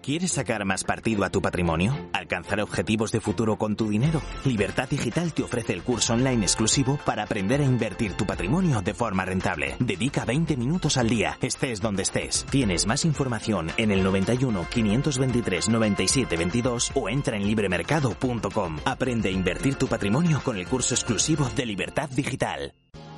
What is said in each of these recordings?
¿Quieres sacar más partido a tu patrimonio? ¿Alcanzar objetivos de futuro con tu dinero? Libertad Digital te ofrece el curso online exclusivo para aprender a invertir tu patrimonio de forma rentable. Dedica 20 minutos al día, estés donde estés. Tienes más información en el 91 523 97 22 o entra en libremercado.com. Aprende a invertir tu patrimonio con el curso exclusivo de Libertad Digital.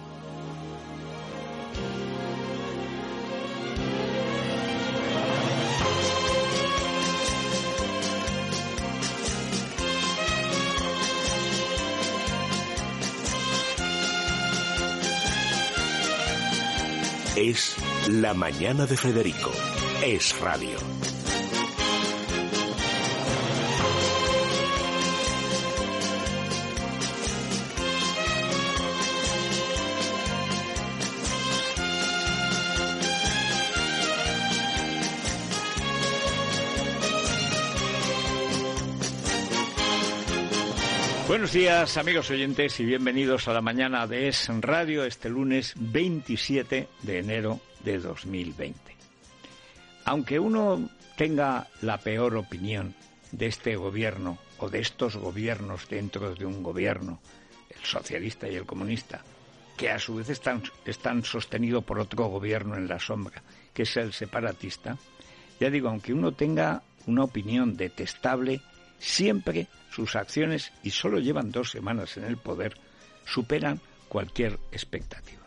Es La Mañana de Federico. Es radio. Buenos días, amigos oyentes, y bienvenidos a la mañana de Es Radio, este lunes 27 de enero de 2020. Aunque uno tenga la peor opinión de este gobierno o de estos gobiernos dentro de un gobierno, el socialista y el comunista, que a su vez están sostenidos por otro gobierno en la sombra, que es el separatista, ya digo, aunque uno tenga una opinión detestable, siempre sus acciones, y solo llevan 2 semanas en el poder, superan cualquier expectativa.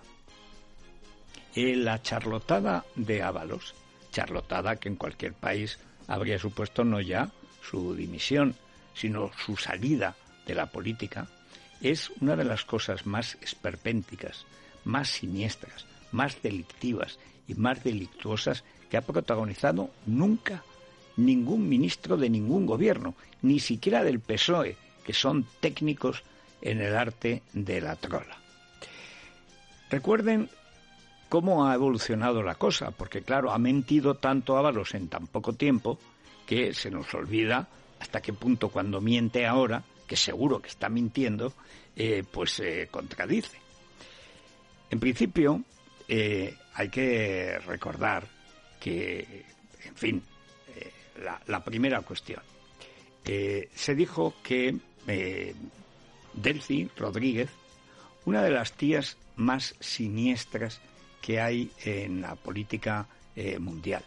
La charlotada de Ábalos, charlotada que en cualquier país habría supuesto no ya su dimisión, sino su salida de la política, es una de las cosas más esperpénticas, más siniestras, más delictivas y más delictuosas que ha protagonizado nunca ningún ministro de ningún gobierno, ni siquiera del PSOE, que son técnicos en el arte de la trola. Recuerden cómo ha evolucionado la cosa, porque claro, ha mentido tanto Ábalos en tan poco tiempo que se nos olvida hasta qué punto cuando miente ahora, que seguro que está mintiendo, pues se contradice. En principio, hay que recordar que, en fin, la primera cuestión. Se dijo que Delcy Rodríguez, una de las tías más siniestras que hay en la política mundial.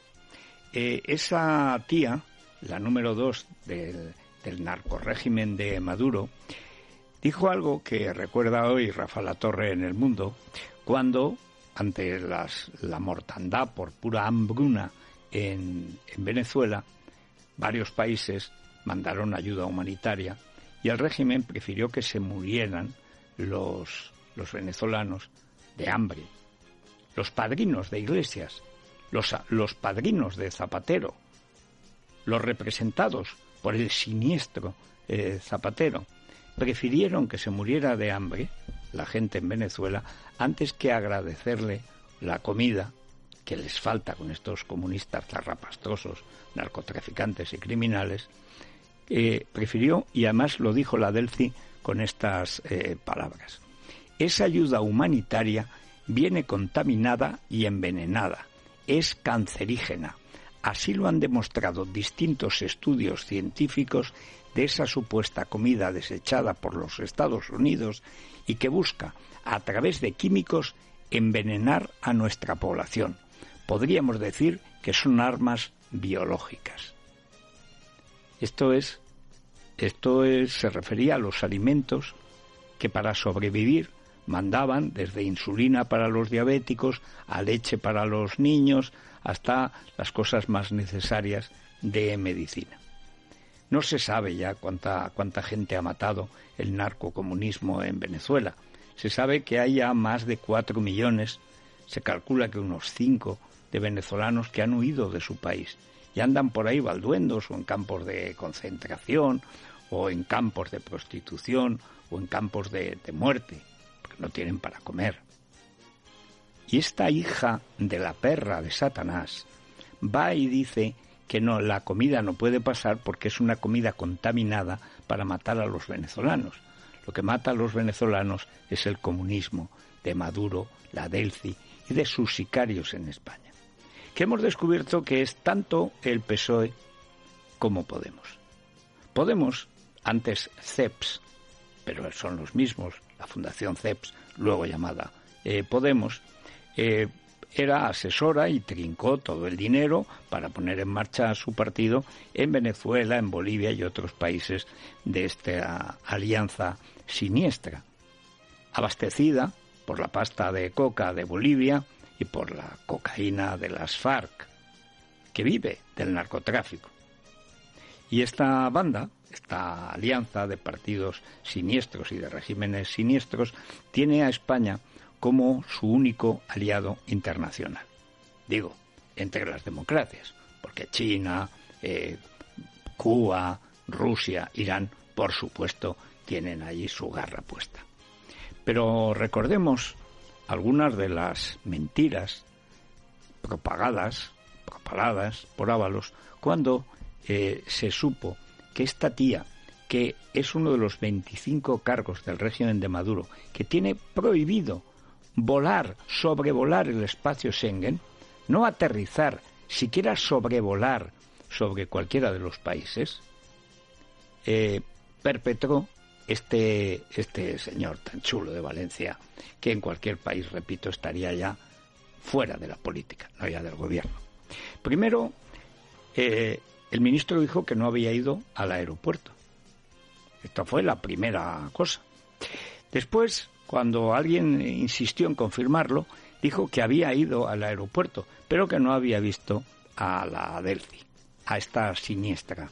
Esa tía, la número 2 del narcorrégimen de Maduro, dijo algo que recuerda hoy Rafa Latorre en El Mundo, cuando, ante la mortandad por pura hambruna en Venezuela, varios países mandaron ayuda humanitaria y el régimen prefirió que se murieran los venezolanos de hambre. Los padrinos de Iglesias, los padrinos de Zapatero, los representados por el siniestro Zapatero, prefirieron que se muriera de hambre la gente en Venezuela antes que agradecerle la comida que les falta con estos comunistas zarrapastrosos, narcotraficantes y criminales. Prefirió, y además lo dijo la Delcy con estas palabras: esa ayuda humanitaria viene contaminada y envenenada, es cancerígena. Así lo han demostrado distintos estudios científicos de esa supuesta comida desechada por los Estados Unidos y que busca, a través de químicos, envenenar a nuestra población. Podríamos decir que son armas biológicas. Esto se refería a los alimentos que para sobrevivir mandaban desde insulina para los diabéticos a leche para los niños hasta las cosas más necesarias de medicina. No se sabe ya cuánta gente ha matado el narcocomunismo en Venezuela. Se sabe que hay ya más de 4 millones, se calcula que unos 5 de venezolanos que han huido de su país y andan por ahí balduendos o en campos de concentración o en campos de prostitución o en campos de muerte, porque no tienen para comer. Y esta hija de la perra de Satanás va y dice que no, la comida no puede pasar porque es una comida contaminada para matar a los venezolanos. Lo que mata a los venezolanos es el comunismo de Maduro, la Delcy y de sus sicarios en España. Que hemos descubierto que es tanto el PSOE como Podemos. Podemos, antes CEPS, pero son los mismos, la Fundación CEPS, luego llamada Podemos, era asesora y trincó todo el dinero para poner en marcha su partido en Venezuela, en Bolivia y otros países de esta alianza siniestra, abastecida por la pasta de coca de Bolivia y por la cocaína de las FARC, que vive del narcotráfico. Y esta banda, esta alianza de partidos siniestros y de regímenes siniestros, tiene a España como su único aliado internacional. Digo, entre las democracias, porque China, Cuba, Rusia, Irán, por supuesto, tienen allí su garra puesta. Pero recordemos algunas de las mentiras propaladas por Ábalos cuando se supo que esta tía, que es uno de los 25 cargos del régimen de Maduro, que tiene prohibido sobrevolar el espacio Schengen, no aterrizar, siquiera sobrevolar sobre cualquiera de los países, perpetró este señor tan chulo de Valencia, que en cualquier país, repito, estaría ya fuera de la política, no ya del gobierno. Primero, el ministro dijo que no había ido al aeropuerto. Esta fue la primera cosa. Después, cuando alguien insistió en confirmarlo, dijo que había ido al aeropuerto, pero que no había visto a la Delphi, a esta siniestra.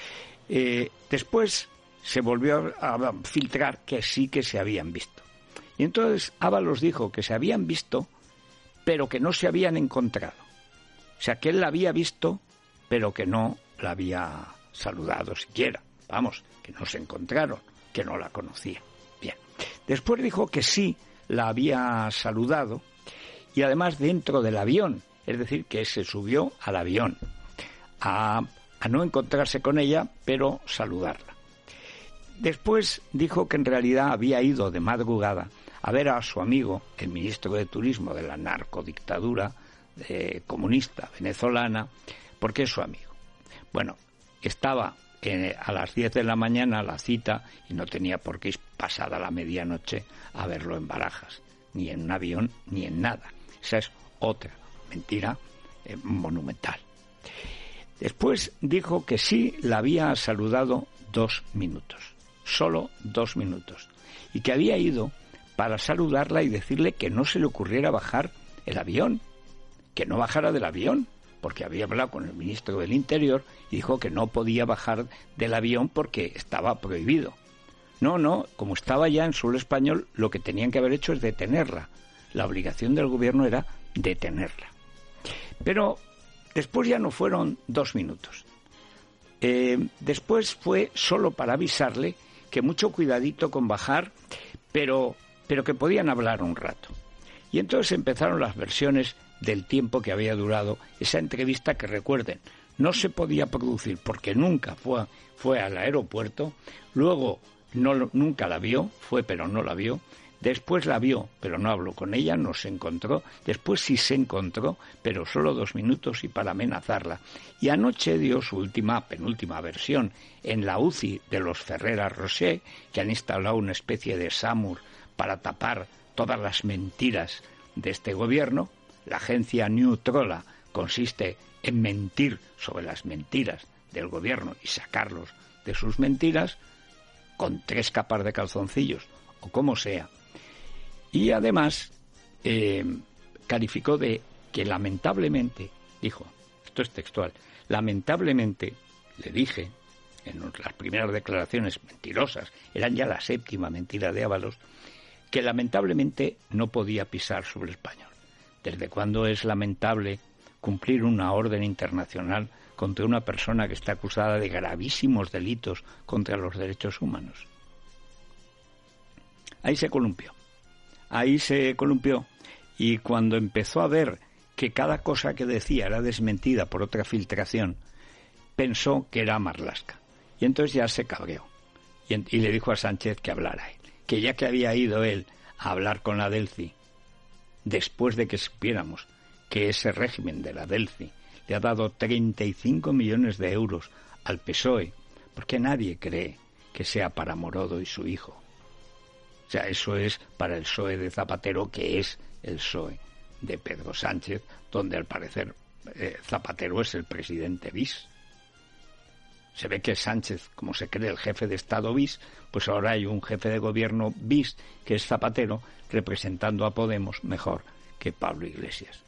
Después se volvió a filtrar que sí que se habían visto. Y entonces Ábalos dijo que se habían visto, pero que no se habían encontrado. O sea, que él la había visto, pero que no la había saludado siquiera. Vamos, que no se encontraron, que no la conocía. Bien. Después dijo que sí la había saludado, y además dentro del avión, es decir, que se subió al avión a no encontrarse con ella, pero saludarla. Después dijo que en realidad había ido de madrugada a ver a su amigo, el ministro de Turismo de la narcodictadura comunista venezolana, porque es su amigo. Bueno, estaba a las 10 de la mañana la cita y no tenía por qué ir pasada la medianoche a verlo en Barajas, ni en un avión, ni en nada. Esa es otra mentira monumental. Después dijo que sí la había saludado 2 minutos, solo 2 minutos, y que había ido para saludarla y decirle que no se le ocurriera bajar el avión, que no bajara del avión, porque había hablado con el ministro del Interior y dijo que no podía bajar del avión porque estaba prohibido. No, como estaba ya en suelo español, lo que tenían que haber hecho es detenerla. La obligación del gobierno era detenerla. Pero después ya no fueron 2 minutos. Después fue solo para avisarle que mucho cuidadito con bajar, pero que podían hablar un rato. Y entonces empezaron las versiones del tiempo que había durado esa entrevista, que recuerden, no se podía producir porque nunca fue al aeropuerto, luego nunca la vio, fue pero no la vio, después la vio pero no habló con ella, no se encontró, después sí se encontró, pero solo 2 minutos y para amenazarla. Y anoche dio su penúltima versión en la UCI de los Ferrera Rocher, que han instalado una especie de SAMUR para tapar todas las mentiras de este gobierno. La agencia New Trolla consiste en mentir sobre las mentiras del gobierno y sacarlos de sus mentiras con 3 capas de calzoncillos o como sea. Y además calificó de que lamentablemente, dijo, esto es textual, lamentablemente le dije en las primeras declaraciones mentirosas, eran ya la 7ª mentira de Ábalos, que lamentablemente no podía pisar sobre español. ¿Desde cuándo es lamentable cumplir una orden internacional contra una persona que está acusada de gravísimos delitos contra los derechos humanos? Ahí se columpió. Y cuando empezó a ver que cada cosa que decía era desmentida por otra filtración, pensó que era Marlaska. Y entonces ya se cabreó. Y le dijo a Sánchez que hablara él. Que ya que había ido él a hablar con la Delphi, después de que supiéramos que ese régimen de la Delphi le ha dado 35 millones de euros al PSOE, porque nadie cree que sea para Morodo y su hijo. O sea, eso es para el PSOE de Zapatero, que es el PSOE de Pedro Sánchez, donde al parecer Zapatero es el presidente bis. Se ve que Sánchez, como se cree el jefe de Estado bis, pues ahora hay un jefe de gobierno bis, que es Zapatero, representando a Podemos mejor que Pablo Iglesias.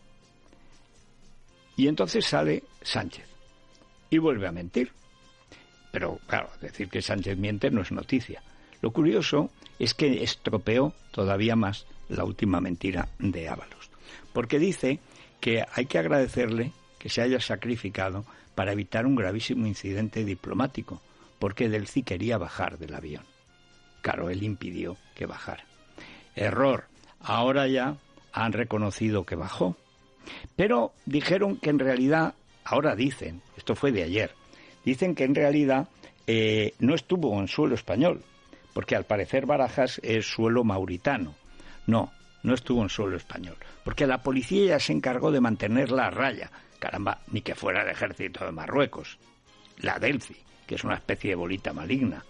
Y entonces sale Sánchez y vuelve a mentir. Pero claro, decir que Sánchez miente no es noticia. Lo curioso es que estropeó todavía más la última mentira de Ábalos, porque dice que hay que agradecerle que se haya sacrificado para evitar un gravísimo incidente diplomático, porque Delcy quería bajar del avión. Claro, él impidió que bajara. Error. Ahora ya han reconocido que bajó. Pero dijeron que en realidad, ahora dicen, esto fue de ayer, dicen que en realidad no estuvo en suelo español, porque al parecer Barajas es suelo mauritano. No estuvo en suelo español, porque la policía ya se encargó de mantenerla a raya. Caramba, ni que fuera el ejército de Marruecos, la Delcy, que es una especie de bolita maligna.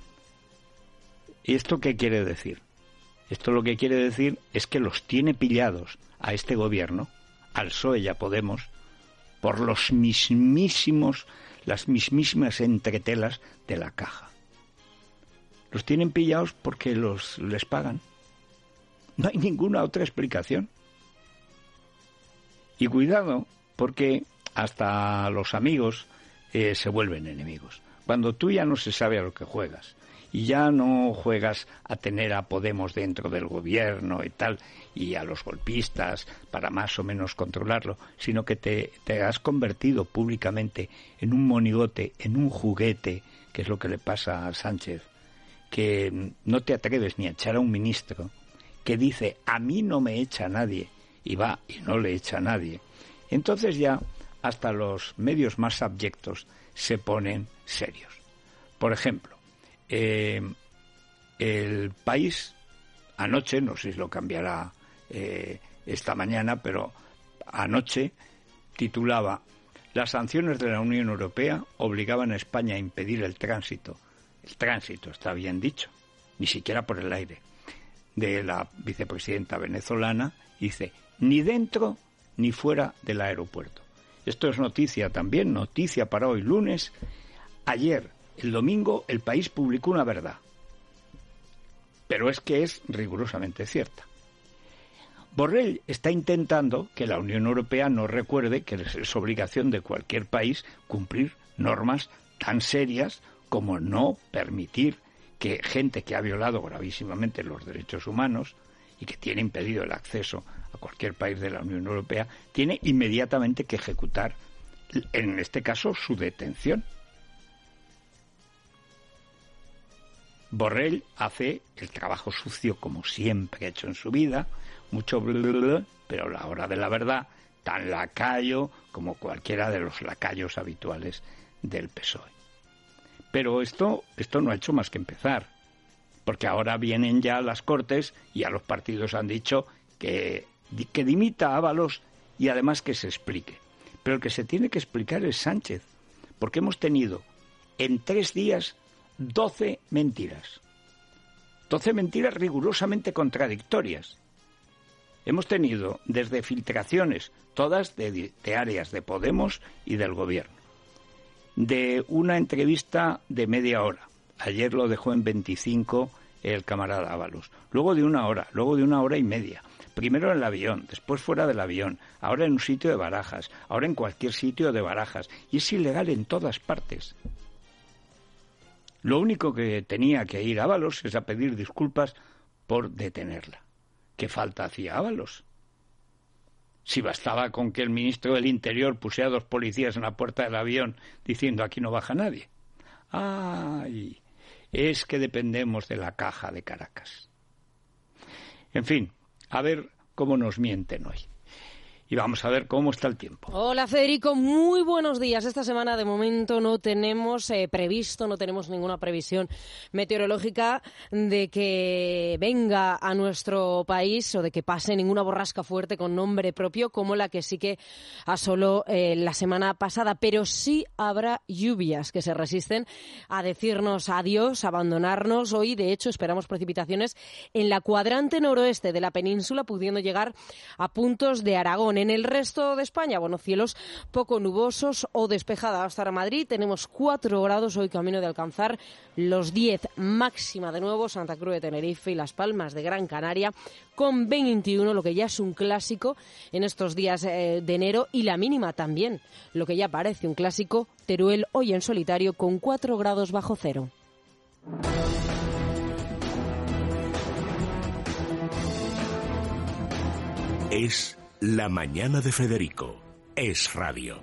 ¿Y esto qué quiere decir? Esto lo que quiere decir es que los tiene pillados a este gobierno, al PSOE y a Podemos, por las mismísimas entretelas de la caja. Los tienen pillados porque les pagan. No hay ninguna otra explicación. Y cuidado, porque hasta los amigos se vuelven enemigos. Cuando tú ya no se sabe a lo que juegas, y ya no juegas a tener a Podemos dentro del gobierno y tal, y a los golpistas para más o menos controlarlo, sino que te has convertido públicamente en un monigote, en un juguete, que es lo que le pasa a Sánchez, que no te atreves ni a echar a un ministro que dice, a mí no me echa nadie, y va y no le echa a nadie. Entonces ya hasta los medios más abyectos se ponen serios. Por ejemplo, El País anoche, no sé si lo cambiará esta mañana, pero anoche titulaba: las sanciones de la Unión Europea obligaban a España a impedir el tránsito está bien dicho, ni siquiera por el aire, de la vicepresidenta venezolana. Dice, ni dentro ni fuera del aeropuerto. Esto es noticia también, noticia para hoy lunes. Ayer, el domingo, El País publicó una verdad, pero es que es rigurosamente cierta. Borrell está intentando que la Unión Europea no recuerde que es obligación de cualquier país cumplir normas tan serias como no permitir que gente que ha violado gravísimamente los derechos humanos y que tiene impedido el acceso a cualquier país de la Unión Europea, tiene inmediatamente que ejecutar, en este caso, su detención. Borrell hace el trabajo sucio como siempre ha hecho en su vida, mucho blablabla, pero a la hora de la verdad, tan lacayo como cualquiera de los lacayos habituales del PSOE. Pero esto no ha hecho más que empezar, porque ahora vienen ya las Cortes y a los partidos han dicho que dimita a Ábalos y además que se explique. Pero el que se tiene que explicar es Sánchez, porque hemos tenido en 3 días 12 mentiras. 12 mentiras rigurosamente contradictorias. Hemos tenido desde filtraciones, todas de áreas de Podemos y del gobierno, de una entrevista de media hora. Ayer lo dejó en 25 el camarada Ábalos. Luego de 1 hora, luego de 1 hora y media. Primero en el avión, después fuera del avión, ahora en un sitio de Barajas, ahora en cualquier sitio de Barajas. Y es ilegal en todas partes. Lo único que tenía que ir Ábalos es a pedir disculpas por detenerla. ¿Qué falta hacía Ábalos? Si bastaba con que el ministro del Interior pusiera 2 policías en la puerta del avión diciendo aquí no baja nadie. ¡Ay! Es que dependemos de la caja de Caracas. En fin, a ver cómo nos mienten hoy. y vamos a ver cómo está el tiempo. Hola Federico, muy buenos días. Esta semana de momento no tenemos no tenemos ninguna previsión meteorológica de que venga a nuestro país o de que pase ninguna borrasca fuerte con nombre propio como la que sí que asoló la semana pasada, pero sí habrá lluvias que se resisten a decirnos adiós, a abandonarnos. Hoy, de hecho, esperamos precipitaciones en la cuadrante noroeste de la península, pudiendo llegar a puntos de Aragón. En el resto de España, cielos poco nubosos o despejados. Hasta Madrid tenemos 4 grados, hoy camino de alcanzar los 10. Máxima de nuevo Santa Cruz de Tenerife y Las Palmas de Gran Canaria con 21, lo que ya es un clásico en estos días de enero, y la mínima también, lo que ya parece un clásico, Teruel hoy en solitario con 4 grados bajo cero. Es La Mañana de Federico. Es Radio.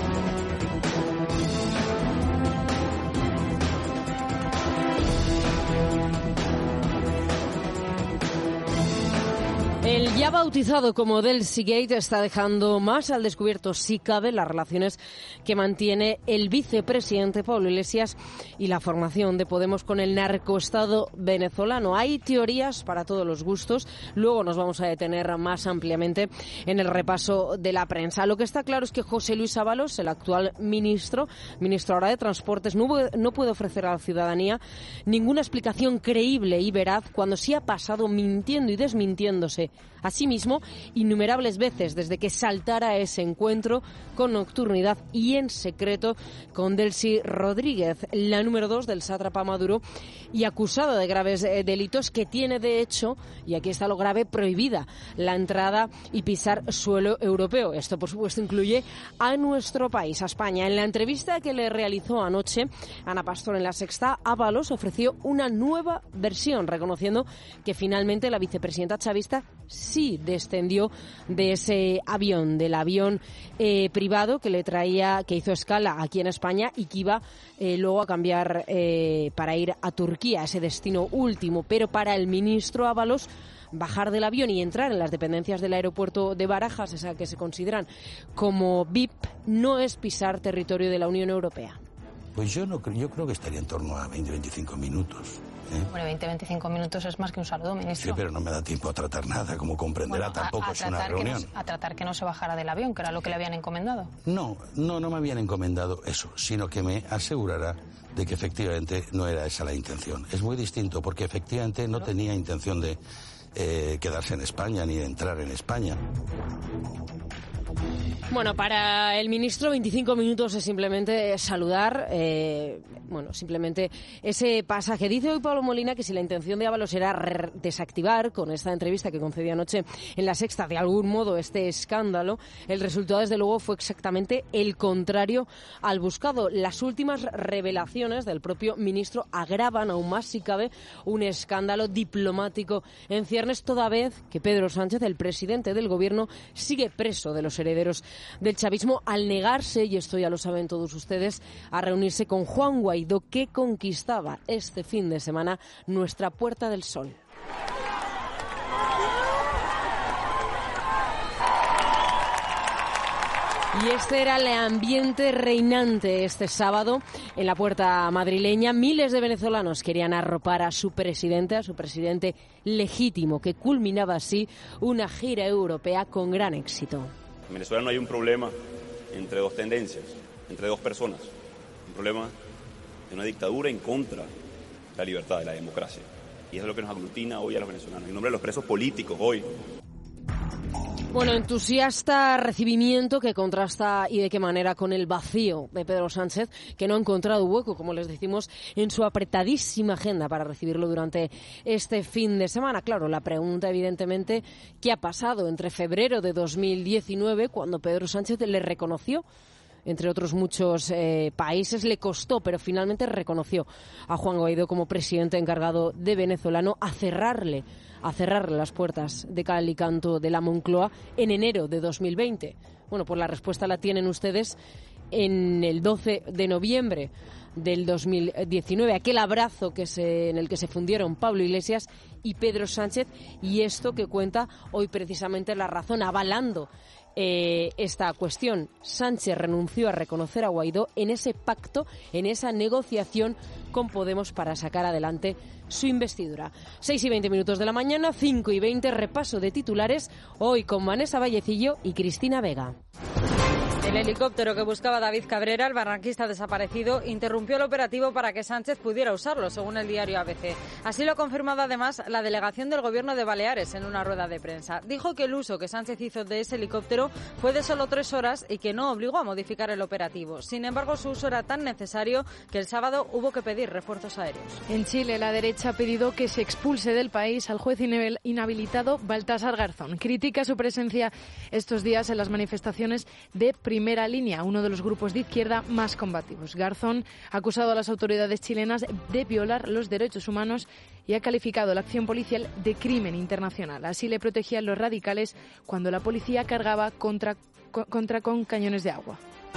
El ya bautizado como Delcy Gate está dejando más al descubierto, si cabe, las relaciones que mantiene el vicepresidente Pablo Iglesias y la formación de Podemos con el narcoestado venezolano. Hay teorías para todos los gustos, luego nos vamos a detener más ampliamente en el repaso de la prensa. Lo que está claro es que José Luis Ábalos, el actual ministro ahora de Transportes, no puede ofrecer a la ciudadanía ninguna explicación creíble y veraz cuando se ha pasado mintiendo y desmintiéndose a sí mismo innumerables veces desde que saltara a ese encuentro con nocturnidad y en secreto con Delcy Rodríguez, la número 2 del sátrapa Maduro y acusado de graves delitos, que tiene de hecho, y aquí está lo grave, prohibida la entrada y pisar suelo europeo. Esto, por supuesto, incluye a nuestro país, a España. En la entrevista que le realizó anoche Ana Pastor en La Sexta, Ábalos ofreció una nueva versión, reconociendo que finalmente la vicepresidenta chavista sí descendió de ese avión, del avión privado que le traía, que hizo escala aquí en España y que iba luego a cambiar para ir a Turquía, ese destino último. Pero para el ministro Ábalos, bajar del avión y entrar en las dependencias del aeropuerto de Barajas, esa que se consideran como VIP, no es pisar territorio de la Unión Europea. Pues yo creo que estaría en torno a 20-25 minutos. Bueno, 20-25 minutos es más que un saludo, ministro. Sí, pero no me da tiempo a tratar nada, como comprenderá, tampoco es una reunión. A tratar que no se bajara del avión, que era lo que le habían encomendado. No me habían encomendado eso, sino que me asegurara de que efectivamente no era esa la intención. Es muy distinto, porque efectivamente no tenía intención de quedarse en España ni de entrar en España. Bueno, para el ministro 25 minutos es simplemente saludar, simplemente ese pasaje. Dice hoy Pablo Molina que si la intención de Ábalos era desactivar con esta entrevista que concedió anoche en La Sexta de algún modo este escándalo, el resultado desde luego fue exactamente el contrario al buscado. Las últimas revelaciones del propio ministro agravan aún más, si cabe, un escándalo diplomático en ciernes, toda vez que Pedro Sánchez, el presidente del gobierno, sigue preso de los herederos del chavismo al negarse, y esto ya lo saben todos ustedes, a reunirse con Juan Guaidó, que conquistaba este fin de semana nuestra Puerta del Sol. Y este era el ambiente reinante este sábado en la Puerta madrileña. Miles de venezolanos querían arropar a su presidente legítimo, que culminaba así una gira europea con gran éxito. En Venezuela no hay un problema entre dos tendencias, entre dos personas. Un problema de una dictadura en contra de la libertad, de la democracia. Y eso es lo que nos aglutina hoy a los venezolanos. En nombre de los presos políticos hoy. Bueno, entusiasta recibimiento que contrasta y de qué manera con el vacío de Pedro Sánchez, que no ha encontrado hueco, como les decimos, en su apretadísima agenda para recibirlo durante este fin de semana. Claro, la pregunta evidentemente, ¿qué ha pasado entre febrero de 2019, cuando Pedro Sánchez le reconoció? Entre otros muchos países le costó, pero finalmente reconoció a Juan Guaidó como presidente encargado de venezolano a cerrarle las puertas de cal y canto de la Moncloa en enero de 2020. Bueno, pues la respuesta la tienen ustedes en el 12 de noviembre del 2019, aquel abrazo en el que se fundieron Pablo Iglesias y Pedro Sánchez, y esto que cuenta hoy precisamente La Razón, avalando esta cuestión. Sánchez renunció a reconocer a Guaidó en ese pacto, en esa negociación con Podemos para sacar adelante su investidura. 6:20 de la mañana, 5:20, repaso de titulares, hoy con Vanessa Vallecillo y Cristina Vega. El helicóptero que buscaba David Cabrera, el barranquista desaparecido, interrumpió el operativo para que Sánchez pudiera usarlo, según el diario ABC. Así lo ha confirmado además la delegación del Gobierno de Baleares en una rueda de prensa. Dijo que el uso que Sánchez hizo de ese helicóptero fue de solo 3 horas y que no obligó a modificar el operativo. Sin embargo, su uso era tan necesario que el sábado hubo que pedir refuerzos aéreos. En Chile, la derecha ha pedido que se expulse del país al juez inhabilitado Baltasar Garzón. Critica su presencia estos días en las manifestaciones de Primera Línea, uno de los grupos de izquierda más combativos. Garzón ha acusado a las autoridades chilenas de violar los derechos humanos y ha calificado la acción policial de crimen internacional. Así le protegían los radicales cuando la policía cargaba contra con cañones de agua.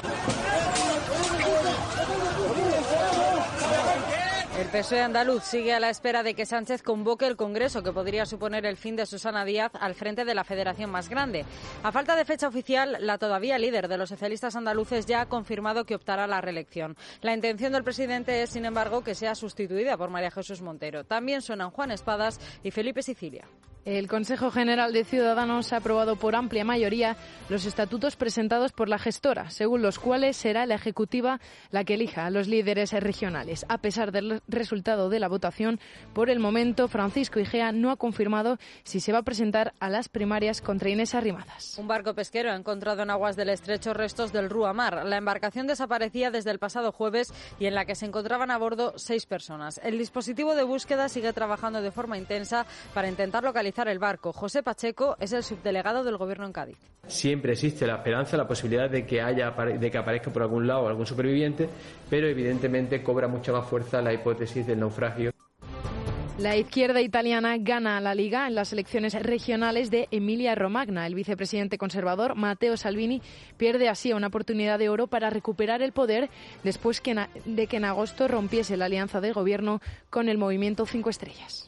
El PSOE andaluz sigue a la espera de que Sánchez convoque el Congreso, que podría suponer el fin de Susana Díaz al frente de la federación más grande. A falta de fecha oficial, la todavía líder de los socialistas andaluces ya ha confirmado que optará a la reelección. La intención del presidente es, sin embargo, que sea sustituida por María Jesús Montero. También suenan Juan Espadas y Felipe Sicilia. El Consejo General de Ciudadanos ha aprobado por amplia mayoría los estatutos presentados por la gestora, según los cuales será la Ejecutiva la que elija a los líderes regionales. A pesar del resultado de la votación, por el momento Francisco Igea no ha confirmado si se va a presentar a las primarias contra Inés Arrimadas. Un barco pesquero ha encontrado en aguas del estrecho restos del Ruamar. La embarcación desaparecía desde el pasado jueves y en la que se encontraban a bordo 6 personas. El dispositivo de búsqueda sigue trabajando de forma intensa para intentar localizar el barco. José Pacheco es el subdelegado del Gobierno en Cádiz. Siempre existe la esperanza, la posibilidad de que aparezca por algún lado algún superviviente, pero evidentemente cobra mucha más fuerza la hipótesis del naufragio. La izquierda italiana gana la Liga en las elecciones regionales de Emilia-Romagna. El vicepresidente conservador Matteo Salvini pierde así una oportunidad de oro para recuperar el poder después de que en agosto rompiese la alianza del gobierno con el Movimiento 5 Estrellas.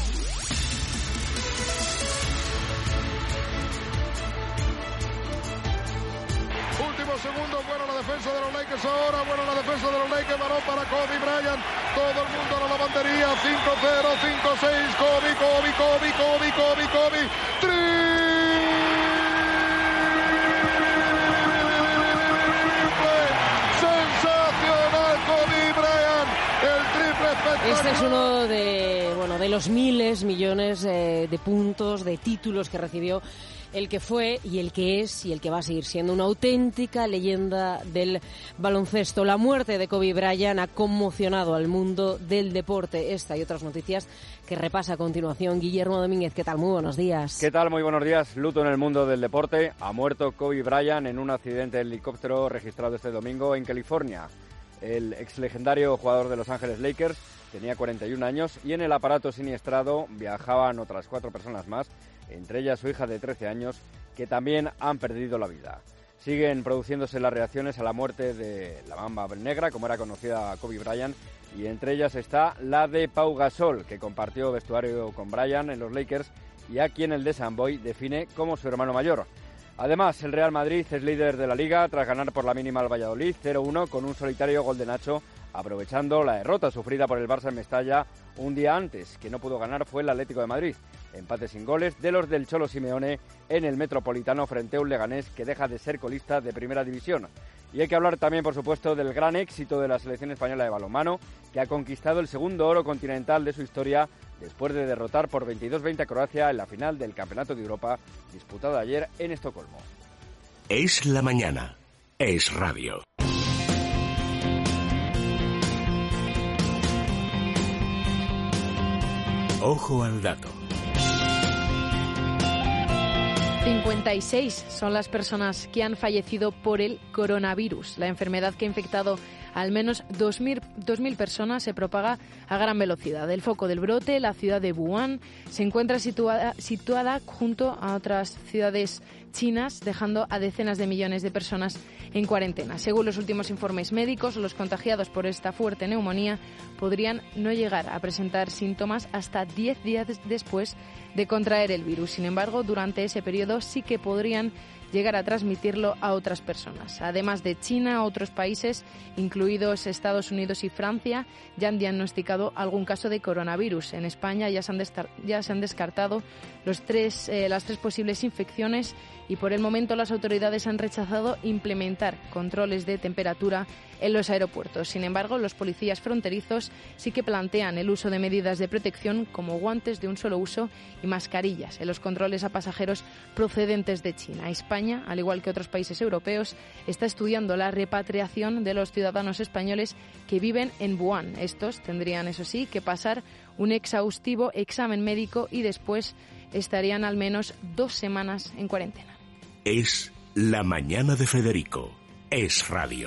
Segundo, bueno la defensa de los Lakers ahora, bueno la defensa de los Lakers, balón para Kobe Bryant, todo el mundo a la lavandería, 5-0, 5-6, Kobe, sensacional Kobe Bryant, el triple espectacular. Este es uno de los miles, millones de puntos, de títulos que recibió el que fue y el que es y el que va a seguir siendo una auténtica leyenda del baloncesto. La muerte de Kobe Bryant ha conmocionado al mundo del deporte. Esta y otras noticias que repasa a continuación Guillermo Domínguez. ¿Qué tal? Muy buenos días. ¿Qué tal? Muy buenos días. Luto en el mundo del deporte. Ha muerto Kobe Bryant en un accidente de helicóptero registrado este domingo en California. El exlegendario jugador de Los Ángeles Lakers tenía 41 años y en el aparato siniestrado viajaban otras 4 personas más, entre ellas su hija de 13 años, que también han perdido la vida. Siguen produciéndose las reacciones a la muerte de la Mamba Negra, como era conocida Kobe Bryant, y entre ellas está la de Pau Gasol, que compartió vestuario con Bryant en los Lakers y a quien el de San Boy define como su hermano mayor. Además, el Real Madrid es líder de la Liga tras ganar por la mínima al Valladolid 0-1 con un solitario gol de Nacho, aprovechando la derrota sufrida por el Barça en Mestalla un día antes. Que no pudo ganar fue el Atlético de Madrid. Empate sin goles de los del Cholo Simeone en el Metropolitano frente a un Leganés que deja de ser colista de Primera División. Y hay que hablar también, por supuesto, del gran éxito de la selección española de balonmano, que ha conquistado el segundo oro continental de su historia después de derrotar por 22-20 a Croacia en la final del Campeonato de Europa disputado ayer en Estocolmo. Es la mañana. Es radio. Ojo al dato. 56 son las personas que han fallecido por el coronavirus. La enfermedad que ha infectado al menos 2.000 personas se propaga a gran velocidad. El foco del brote, la ciudad de Wuhan, se encuentra situada junto a otras ciudades chinas, dejando a decenas de millones de personas en cuarentena. Según los últimos informes médicos, los contagiados por esta fuerte neumonía podrían no llegar a presentar síntomas hasta 10 días después de contraer el virus. Sin embargo, durante ese periodo sí que podrían llegar a transmitirlo a otras personas. Además de China, otros países, incluidos Estados Unidos y Francia, ya han diagnosticado algún caso de coronavirus. En España ya se han descartado las tres posibles infecciones y por el momento las autoridades han rechazado implementar controles de temperatura en los aeropuertos. Sin embargo, los policías fronterizos sí que plantean el uso de medidas de protección como guantes de un solo uso y mascarillas en los controles a pasajeros procedentes de China. España, al igual que otros países europeos, está estudiando la repatriación de los ciudadanos españoles que viven en Wuhan. Estos tendrían, eso sí, que pasar un exhaustivo examen médico y después estarían al menos 2 semanas en cuarentena. Es La Mañana de Federico. Es Radio.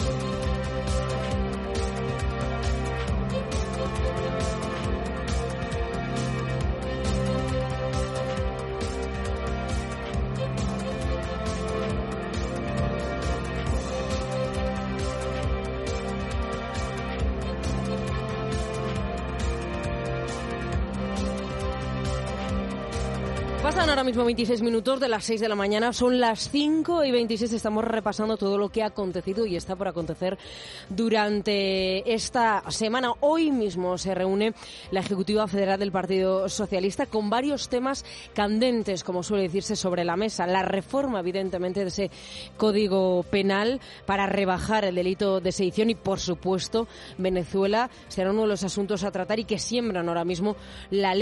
Pasan ahora mismo 26 minutos de las 6 de la mañana, son las 5:26, estamos repasando todo lo que ha acontecido y está por acontecer durante esta semana. Hoy mismo se reúne la Ejecutiva Federal del Partido Socialista con varios temas candentes, como suele decirse, sobre la mesa. La reforma, evidentemente, de ese Código Penal para rebajar el delito de sedición y, por supuesto, Venezuela será uno de los asuntos a tratar y que siembran ahora mismo la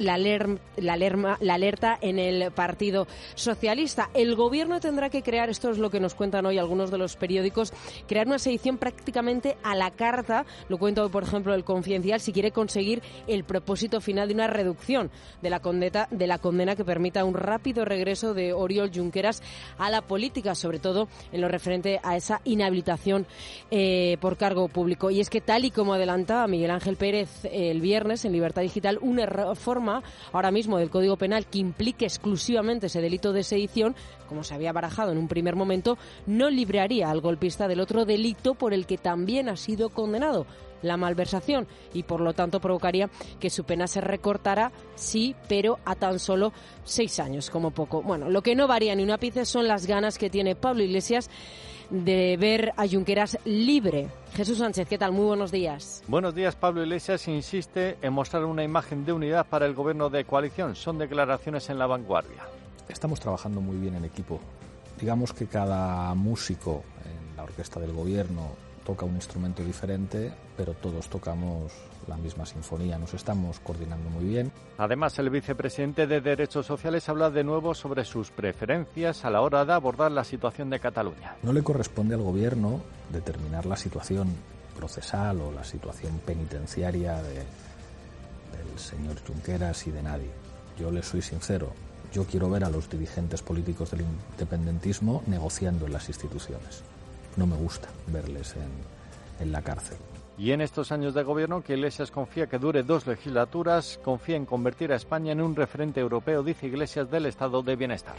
alerta en el Partido Socialista. El Gobierno tendrá que crear, esto es lo que nos cuentan hoy algunos de los periódicos, crear una sedición prácticamente a la carta, lo cuenta hoy, por ejemplo, el Confidencial, si quiere conseguir el propósito final de una reducción de la condena que permita un rápido regreso de Oriol Junqueras a la política, sobre todo en lo referente a esa inhabilitación por cargo público. Y es que, tal y como adelantaba Miguel Ángel Pérez el viernes en Libertad Digital, una reforma ahora mismo del Código Penal que implique exclusivamente ese delito de sedición, como se había barajado en un primer momento, no libraría al golpista del otro delito por el que también ha sido condenado, la malversación, y por lo tanto provocaría que su pena se recortara, sí, pero a tan solo 6 años, como poco. Bueno, lo que no varía ni un ápice son las ganas que tiene Pablo Iglesias de ver a Junqueras libre. Jesús Sánchez, ¿qué tal? Muy buenos días. Buenos días. Pablo Iglesias insiste en mostrar una imagen de unidad para el gobierno de coalición. Son declaraciones en La Vanguardia. Estamos trabajando muy bien en equipo. Digamos que cada músico en la orquesta del gobierno toca un instrumento diferente, pero todos tocamos la misma sinfonía, nos estamos coordinando muy bien. Además, el vicepresidente de Derechos Sociales habla de nuevo sobre sus preferencias a la hora de abordar la situación de Cataluña. No le corresponde al gobierno determinar la situación procesal o la situación penitenciaria del señor Junqueras y de nadie. Yo le soy sincero, yo quiero ver a los dirigentes políticos del independentismo negociando en las instituciones. No me gusta verles en la cárcel. Y en estos años de gobierno, que Iglesias confía que dure 2 legislaturas, confía en convertir a España en un referente europeo, dice Iglesias, del estado de bienestar.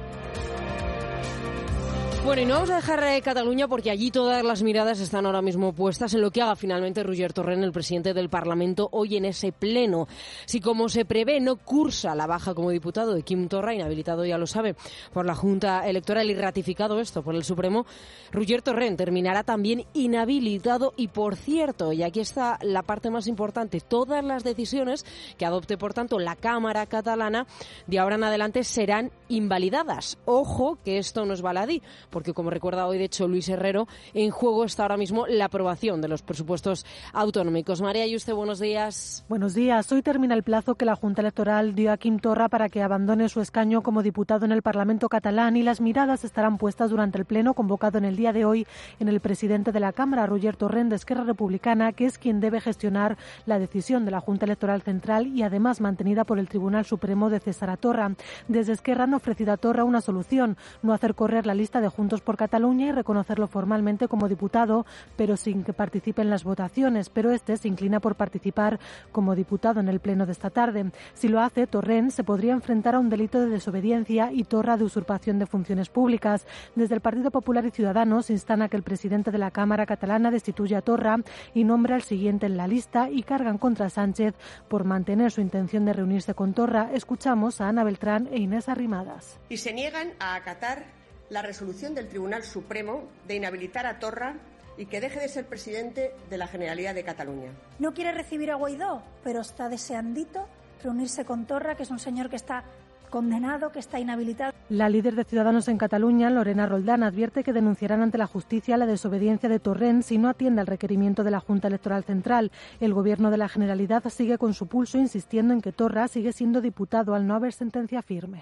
Bueno, y no vamos a dejar Cataluña porque allí todas las miradas están ahora mismo puestas en lo que haga finalmente Roger Torrent, el presidente del Parlamento, hoy en ese pleno. Si, como se prevé, no cursa la baja como diputado de Quim Torra, inhabilitado, ya lo sabe, por la Junta Electoral y ratificado esto por el Supremo, Roger Torrent terminará también inhabilitado y, por cierto, y aquí está la parte más importante, todas las decisiones que adopte, por tanto, la Cámara catalana de ahora en adelante serán invalidadas. Ojo, que esto no es baladí, porque, como recuerda hoy, de hecho, Luis Herrero, en juego está ahora mismo la aprobación de los presupuestos autonómicos. María Yuste, buenos días. Buenos días. Hoy termina el plazo que la Junta Electoral dio a Quim Torra para que abandone su escaño como diputado en el Parlamento catalán, y las miradas estarán puestas durante el pleno convocado en el día de hoy en el presidente de la Cámara, Roger Torrent, de Esquerra Republicana, que es quien debe gestionar la decisión de la Junta Electoral Central y además mantenida por el Tribunal Supremo de César Torra. Desde Esquerra han ofrecido a Torra una solución: no hacer correr la lista de Juntos por Cataluña y reconocerlo formalmente como diputado, pero sin que participe en las votaciones. Pero este se inclina por participar como diputado en el pleno de esta tarde. Si lo hace, Torrent se podría enfrentar a un delito de desobediencia y Torra de usurpación de funciones públicas. Desde el Partido Popular y Ciudadanos instan a que el presidente de la Cámara catalana destituya a Torra y nombre al siguiente en la lista, y cargan contra Sánchez por mantener su intención de reunirse con Torra. Escuchamos a Ana Beltrán e Inés Arrimadas. Y se niegan a acatar la resolución del Tribunal Supremo de inhabilitar a Torra y que deje de ser presidente de la Generalidad de Cataluña. No quiere recibir a Guaidó, pero está deseandito reunirse con Torra, que es un señor que está condenado, que está inhabilitado. La líder de Ciudadanos en Cataluña, Lorena Roldán, advierte que denunciarán ante la justicia la desobediencia de Torrent si no atiende al requerimiento de la Junta Electoral Central. El Gobierno de la Generalidad sigue con su pulso, insistiendo en que Torra sigue siendo diputado al no haber sentencia firme.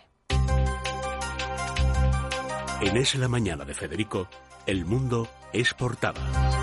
En Es la Mañana de Federico, El Mundo es portada.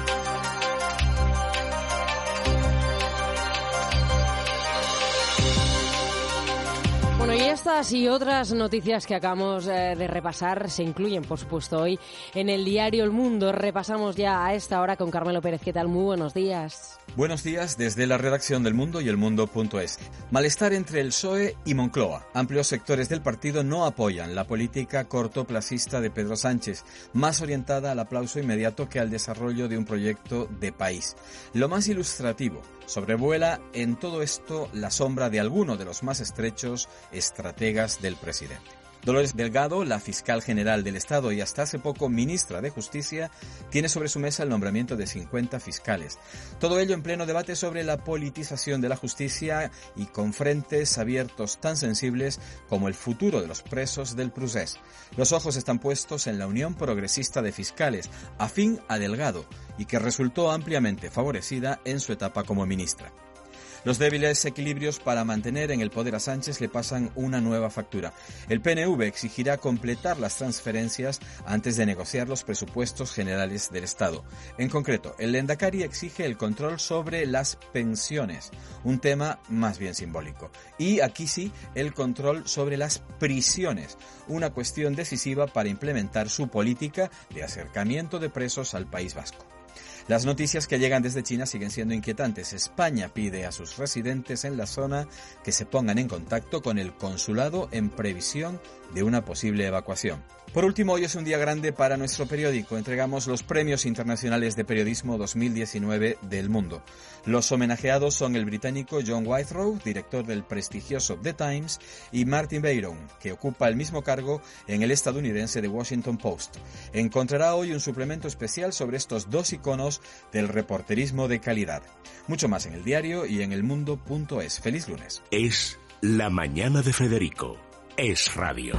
Bueno, y estas y otras noticias que acabamos de repasar se incluyen, por supuesto, hoy en el diario El Mundo. Repasamos ya a esta hora con Carmelo Pérez. ¿Qué tal? Muy buenos días. Buenos días desde la redacción del Mundo y elmundo.es. Malestar entre el PSOE y Moncloa. Amplios sectores del partido no apoyan la política cortoplacista de Pedro Sánchez, más orientada al aplauso inmediato que al desarrollo de un proyecto de país. Lo más ilustrativo, sobrevuela en todo esto la sombra de alguno de los más estrechos estrategas del presidente. Dolores Delgado, la fiscal general del Estado y hasta hace poco ministra de Justicia, tiene sobre su mesa el nombramiento de 50 fiscales. Todo ello en pleno debate sobre la politización de la justicia y con frentes abiertos tan sensibles como el futuro de los presos del Procés. Los ojos están puestos en la Unión Progresista de Fiscales, afín a Delgado, y que resultó ampliamente favorecida en su etapa como ministra. Los débiles equilibrios para mantener en el poder a Sánchez le pasan una nueva factura. El PNV exigirá completar las transferencias antes de negociar los presupuestos generales del Estado. En concreto, el Lehendakari exige el control sobre las pensiones, un tema más bien simbólico. Y aquí sí, el control sobre las prisiones, una cuestión decisiva para implementar su política de acercamiento de presos al País Vasco. Las noticias que llegan desde China siguen siendo inquietantes. España pide a sus residentes en la zona que se pongan en contacto con el consulado en previsión de una posible evacuación. Por último, hoy es un día grande para nuestro periódico. Entregamos los Premios Internacionales de Periodismo 2019 del Mundo. Los homenajeados son el británico John Withrow, director del prestigioso The Times, y Martin Bayron, que ocupa el mismo cargo en el estadounidense The Washington Post. Encontrará hoy un suplemento especial sobre estos dos iconos del reporterismo de calidad. Mucho más en el diario y en elmundo.es. ¡Feliz lunes! Es la mañana de Federico. Es radio.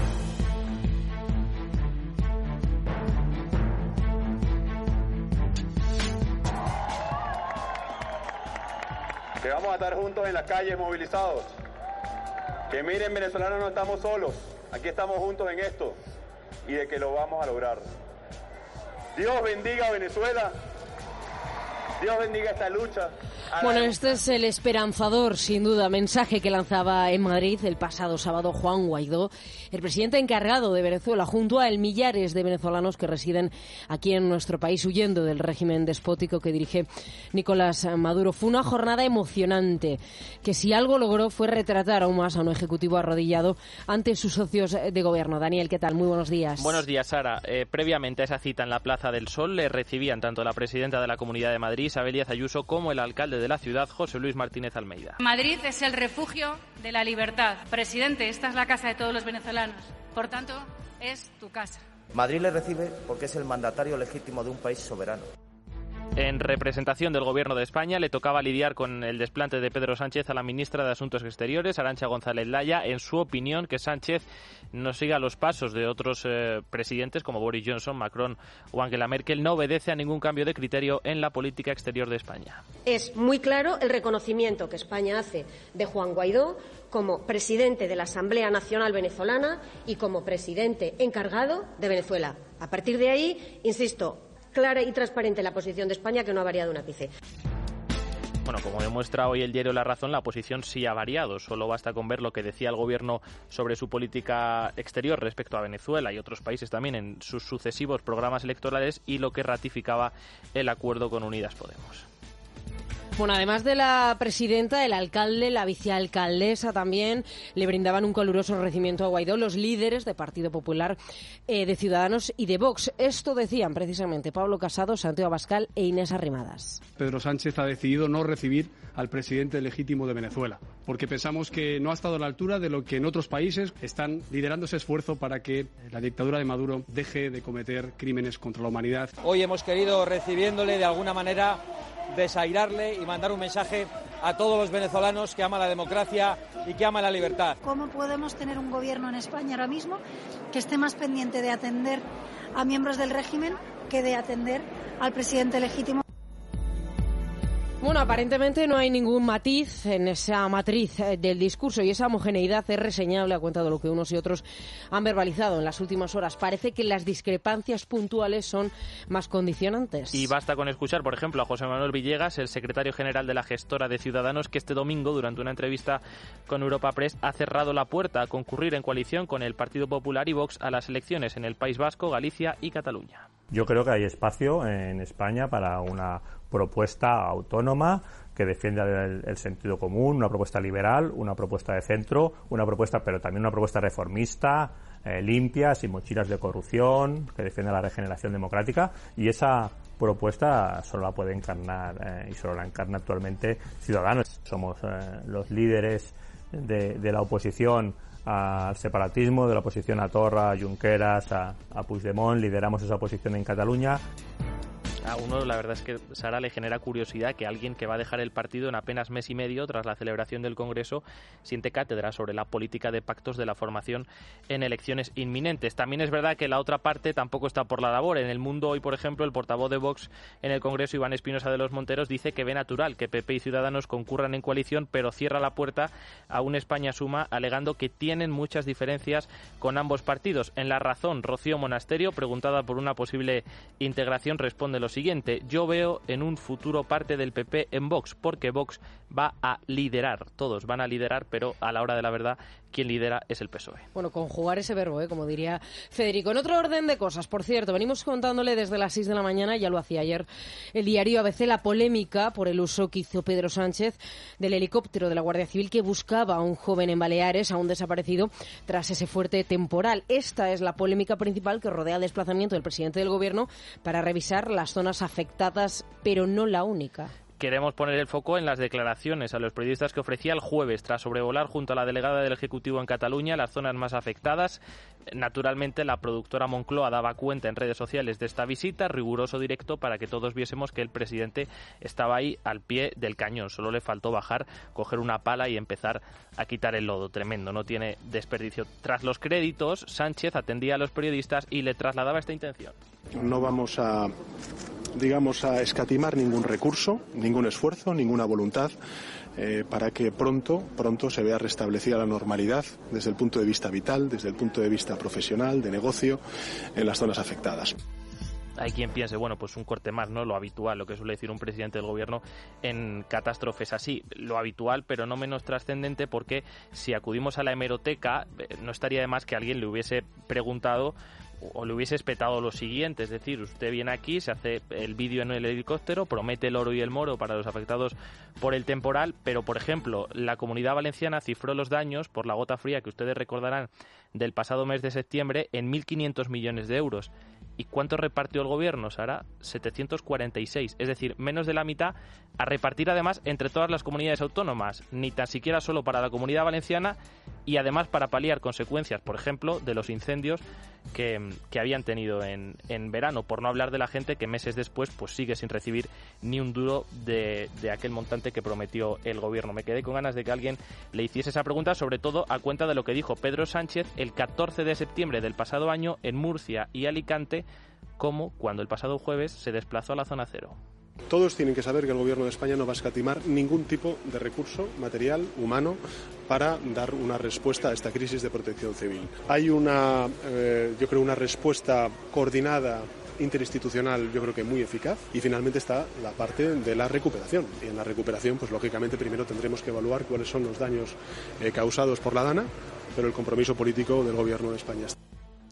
Que vamos a estar juntos en las calles movilizados. Que miren, venezolanos, no estamos solos. Aquí estamos juntos en esto y de que lo vamos a lograr. Dios bendiga a Venezuela. Dios bendiga esta lucha. Bueno, este es el esperanzador, sin duda, mensaje que lanzaba en Madrid el pasado sábado Juan Guaidó, el presidente encargado de Venezuela, junto a millares de venezolanos que residen aquí en nuestro país huyendo del régimen despótico que dirige Nicolás Maduro. Fue una jornada emocionante que, si algo logró, fue retratar aún más a un ejecutivo arrodillado ante sus socios de gobierno. Daniel, ¿qué tal? Muy buenos días. Buenos días, Sara. Previamente a esa cita en la Plaza del Sol le recibían tanto la presidenta de la Comunidad de Madrid, Isabel Díaz Ayuso, como el alcalde de la ciudad, José Luis Martínez Almeida. Madrid es el refugio de la libertad. Presidente, esta es la casa de todos los venezolanos. Por tanto, es tu casa. Madrid le recibe porque es el mandatario legítimo de un país soberano. En representación del Gobierno de España le tocaba lidiar con el desplante de Pedro Sánchez a la ministra de Asuntos Exteriores, Arantxa González Laya. En su opinión, que Sánchez no siga los pasos de otros presidentes como Boris Johnson, Macron o Angela Merkel, no obedece a ningún cambio de criterio en la política exterior de España. Es muy claro el reconocimiento que España hace de Juan Guaidó como presidente de la Asamblea Nacional Venezolana y como presidente encargado de Venezuela. A partir de ahí, insisto, clara y transparente la posición de España, que no ha variado un ápice. Bueno, como demuestra hoy el diario La Razón, la posición sí ha variado. Solo basta con ver lo que decía el Gobierno sobre su política exterior respecto a Venezuela y otros países también en sus sucesivos programas electorales y lo que ratificaba el acuerdo con Unidas Podemos. Bueno, además de la presidenta, el alcalde, la vicealcaldesa también le brindaban un caluroso recibimiento a Guaidó los líderes de Partido Popular, de Ciudadanos y de Vox. Esto decían precisamente Pablo Casado, Santiago Abascal e Inés Arrimadas. Pedro Sánchez ha decidido no recibir al presidente legítimo de Venezuela, porque pensamos que no ha estado a la altura de lo que en otros países están liderando ese esfuerzo para que la dictadura de Maduro deje de cometer crímenes contra la humanidad. Hoy hemos querido, recibiéndole de alguna manera, desairarle y mandar un mensaje a todos los venezolanos que aman la democracia y que aman la libertad. ¿Cómo podemos tener un gobierno en España ahora mismo que esté más pendiente de atender a miembros del régimen que de atender al presidente legítimo? Bueno, aparentemente no hay ningún matiz en esa matriz del discurso y esa homogeneidad es reseñable a cuenta de lo que unos y otros han verbalizado en las últimas horas. Parece que las discrepancias puntuales son más condicionantes. Y basta con escuchar, por ejemplo, a José Manuel Villegas, el secretario general de la gestora de Ciudadanos, que este domingo, durante una entrevista con Europa Press, ha cerrado la puerta a concurrir en coalición con el Partido Popular y Vox a las elecciones en el País Vasco, Galicia y Cataluña. Yo creo que hay espacio en España para una propuesta autónoma que defienda el sentido común, una propuesta liberal, una propuesta de centro, una propuesta, pero también una propuesta reformista, limpia, sin mochilas de corrupción, que defienda la regeneración democrática, y esa propuesta solo la puede encarnar y solo la encarna actualmente Ciudadanos. Somos los líderes de la oposición al separatismo, de la oposición a Torra, a Junqueras, a Puigdemont. Lideramos esa oposición en Cataluña. A uno, la verdad es que, Sara, le genera curiosidad que alguien que va a dejar el partido en apenas mes y medio tras la celebración del Congreso siente cátedra sobre la política de pactos de la formación en elecciones inminentes. También es verdad que la otra parte tampoco está por la labor. En El Mundo hoy, por ejemplo, el portavoz de Vox en el Congreso, Iván Espinosa de los Monteros, dice que ve natural que PP y Ciudadanos concurran en coalición, pero cierra la puerta a un España Suma, alegando que tienen muchas diferencias con ambos partidos. En La Razón, Rocío Monasterio, preguntada por una posible integración, responde lo siguiente: yo veo en un futuro parte del PP en Vox, porque Vox va a liderar, todos van a liderar, pero a la hora de la verdad quien lidera es el PSOE. Bueno, conjugar ese verbo, como diría Federico. En otro orden de cosas, por cierto, venimos contándole desde las 6 de la mañana, ya lo hacía ayer el diario ABC, la polémica por el uso que hizo Pedro Sánchez del helicóptero de la Guardia Civil que buscaba a un joven en Baleares, aún desaparecido, tras ese fuerte temporal. Esta es la polémica principal que rodea el desplazamiento del presidente del Gobierno para revisar las zonas afectadas, pero no la única. Queremos poner el foco en las declaraciones a los periodistas que ofrecía el jueves tras sobrevolar junto a la delegada del Ejecutivo en Cataluña las zonas más afectadas. Naturalmente, la productora Moncloa daba cuenta en redes sociales de esta visita, riguroso directo para que todos viésemos que el presidente estaba ahí al pie del cañón. Solo le faltó bajar, coger una pala y empezar a quitar el lodo. Tremendo, no tiene desperdicio. Tras los créditos, Sánchez atendía a los periodistas y le trasladaba esta intención. No vamos a escatimar ningún recurso, ningún esfuerzo, ninguna voluntad para que pronto se vea restablecida la normalidad desde el punto de vista vital, desde el punto de vista profesional, de negocio, en las zonas afectadas. Hay quien piense, bueno, pues un corte más, ¿no? Lo habitual, lo que suele decir un presidente del gobierno en catástrofes así. Lo habitual, pero no menos trascendente, porque si acudimos a la hemeroteca, no estaría de más que alguien le hubiese preguntado o le hubiese espetado lo siguiente, es decir, usted viene aquí, se hace el vídeo en el helicóptero, promete el oro y el moro para los afectados por el temporal, pero, por ejemplo, la Comunidad Valenciana cifró los daños por la gota fría, que ustedes recordarán, del pasado mes de septiembre en 1.500 millones de euros. ¿Y cuánto repartió el gobierno, Sara? 746, es decir, menos de la mitad, a repartir además entre todas las comunidades autónomas, ni tan siquiera solo para la Comunidad Valenciana, y además para paliar consecuencias, por ejemplo, de los incendios que habían tenido en verano, por no hablar de la gente que meses después pues sigue sin recibir ni un duro de aquel montante que prometió el gobierno. Me quedé con ganas de que alguien le hiciese esa pregunta, sobre todo a cuenta de lo que dijo Pedro Sánchez el 14 de septiembre del pasado año en Murcia y Alicante, como cuando el pasado jueves se desplazó a la zona cero. Todos tienen que saber que el Gobierno de España no va a escatimar ningún tipo de recurso material, humano, para dar una respuesta a esta crisis de protección civil. Hay una respuesta coordinada interinstitucional, yo creo que muy eficaz, y finalmente está la parte de la recuperación. Y en la recuperación, pues lógicamente primero tendremos que evaluar cuáles son los daños causados por la DANA, pero el compromiso político del Gobierno de España está.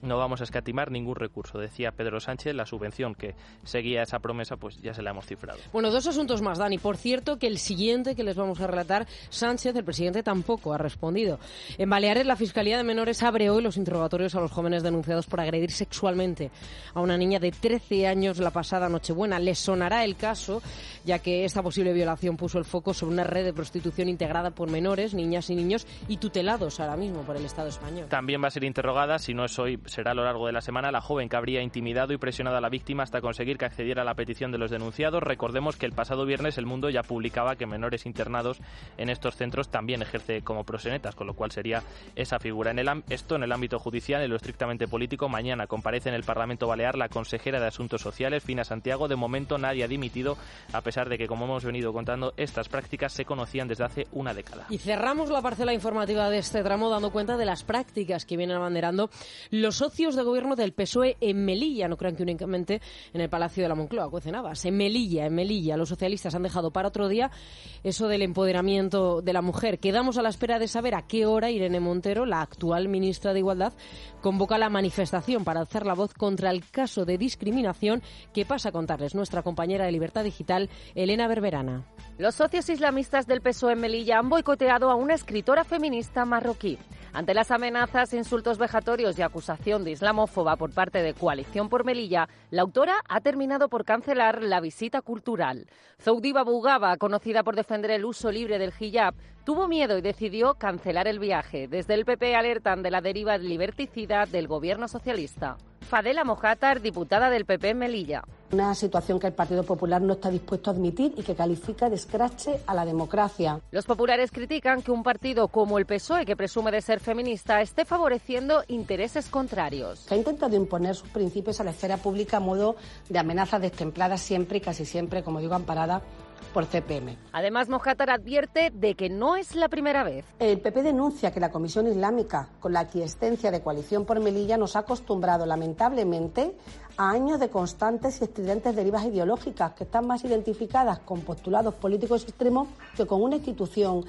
no vamos a escatimar ningún recurso, decía Pedro Sánchez. La subvención que seguía esa promesa, pues ya se la hemos cifrado. Bueno, 2 asuntos más, Dani. Por cierto, que el siguiente que les vamos a relatar, Sánchez, el presidente, tampoco ha respondido. En Baleares, la Fiscalía de Menores abre hoy los interrogatorios a los jóvenes denunciados por agredir sexualmente a una niña de 13 años la pasada Nochebuena. Les sonará el caso, ya que esta posible violación puso el foco sobre una red de prostitución integrada por menores, niñas y niños, y tutelados ahora mismo por el Estado español. También va a ser interrogada, si no es hoy, será a lo largo de la semana, la joven que habría intimidado y presionado a la víctima hasta conseguir que accediera a la petición de los denunciados. Recordemos que el pasado viernes El Mundo ya publicaba que menores internados en estos centros también ejerce como proxenetas, con lo cual sería esa figura. Esto en el ámbito judicial. En lo estrictamente político, mañana comparece en el Parlamento Balear la consejera de Asuntos Sociales, Fina Santiago. De momento nadie ha dimitido, a pesar de que, como hemos venido contando, estas prácticas se conocían desde hace una década. Y cerramos la parcela informativa de este tramo dando cuenta de las prácticas que vienen abanderando los socios de gobierno del PSOE en Melilla. No crean que únicamente en el Palacio de la Moncloa, cuecen habas. En Melilla, los socialistas han dejado para otro día eso del empoderamiento de la mujer. Quedamos a la espera de saber a qué hora Irene Montero, la actual ministra de Igualdad, convoca la manifestación para alzar la voz contra el caso de discriminación que pasa a contarles nuestra compañera de Libertad Digital, Elena Berberana. Los socios islamistas del PSOE en Melilla han boicoteado a una escritora feminista marroquí. Ante las amenazas, insultos vejatorios y acusación de islamófoba por parte de Coalición por Melilla, la autora ha terminado por cancelar la visita cultural. Zoudiba Bougaba, conocida por defender el uso libre del hijab, tuvo miedo y decidió cancelar el viaje. Desde el PP alertan de la deriva liberticida del gobierno socialista. Fadela Mojátar, diputada del PP en Melilla. Una situación que el Partido Popular no está dispuesto a admitir y que califica de escrache a la democracia. Los populares critican que un partido como el PSOE, que presume de ser feminista, esté favoreciendo intereses contrarios. Que ha intentado imponer sus principios a la esfera pública a modo de amenazas destempladas siempre y casi siempre, como digo, amparadas por CPM. Además, Mojátar advierte de que no es la primera vez. El PP denuncia que la Comisión Islámica, con la aquiescencia de Coalición por Melilla, nos ha acostumbrado lamentablemente a años de constantes y estridentes derivas ideológicas que están más identificadas con postulados políticos extremos que con una institución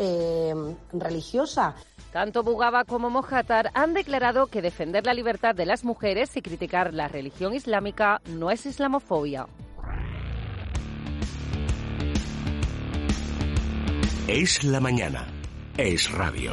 religiosa. Tanto Bougaba como Mojátar han declarado que defender la libertad de las mujeres y criticar la religión islámica no es islamofobia. Es la mañana. Es radio.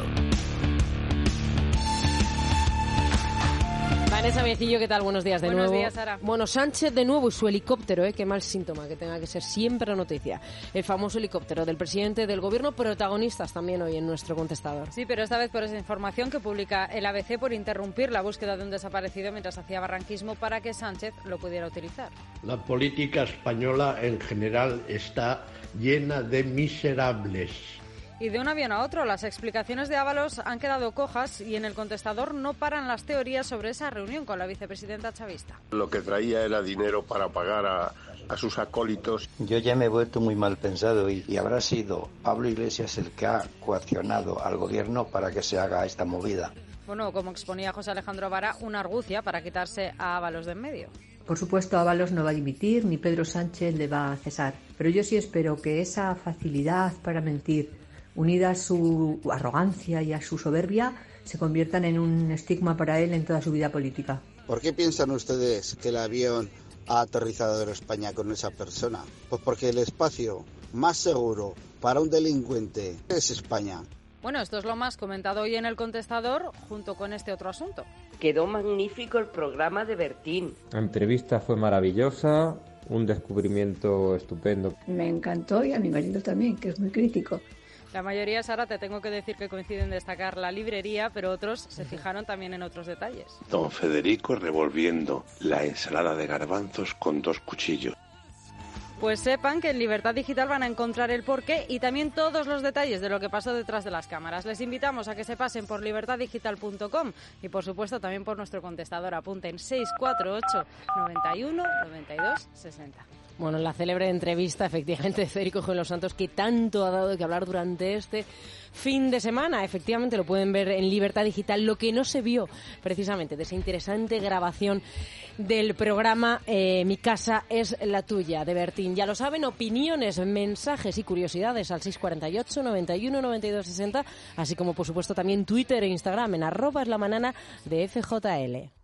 Vanessa Viecillo, ¿qué tal? Buenos días de nuevo. Buenos días, Sara. Bueno, Sánchez de nuevo y su helicóptero, qué mal síntoma que tenga que ser siempre noticia. El famoso helicóptero del presidente del gobierno, protagonistas también hoy en nuestro contestador. Sí, pero esta vez por esa información que publica el ABC por interrumpir la búsqueda de un desaparecido mientras hacía barranquismo para que Sánchez lo pudiera utilizar. La política española en general está llena de miserables. Y de un avión a otro, las explicaciones de Ábalos han quedado cojas y en el contestador no paran las teorías sobre esa reunión con la vicepresidenta chavista. Lo que traía era dinero para pagar a sus acólitos. Yo ya me he vuelto muy mal pensado y habrá sido Pablo Iglesias el que ha coaccionado al gobierno para que se haga esta movida. Bueno, como exponía José Alejandro Vara, una argucia para quitarse a Ábalos de en medio. Por supuesto, Ábalos no va a dimitir ni Pedro Sánchez le va a cesar. Pero yo sí espero que esa facilidad para mentir, unida a su arrogancia y a su soberbia, se conviertan en un estigma para él en toda su vida política. ¿Por qué piensan ustedes que el avión ha aterrizado en España con esa persona? Pues porque el espacio más seguro para un delincuente es España. Bueno, esto es lo más comentado hoy en el contestador junto con este otro asunto. Quedó magnífico el programa de Bertín. La entrevista fue maravillosa, un descubrimiento estupendo. Me encantó y a mi marido también, que es muy crítico. La mayoría, Sara, te tengo que decir que coinciden en destacar la librería, pero otros se fijaron también en otros detalles. Don Federico revolviendo la ensalada de garbanzos con 2 cuchillos. Pues sepan que en Libertad Digital van a encontrar el porqué y también todos los detalles de lo que pasó detrás de las cámaras. Les invitamos a que se pasen por libertaddigital.com y, por supuesto, también por nuestro contestador. Apunten 648 91 92 60. Bueno, la célebre entrevista, efectivamente, de Federico G. Los Santos, que tanto ha dado que hablar durante este fin de semana. Efectivamente, lo pueden ver en Libertad Digital. Lo que no se vio, precisamente, de esa interesante grabación del programa Mi casa es la tuya, de Bertín. Ya lo saben, opiniones, mensajes y curiosidades al 648 91 92 60, así como, por supuesto, también Twitter e Instagram en @eslamanana de FJL.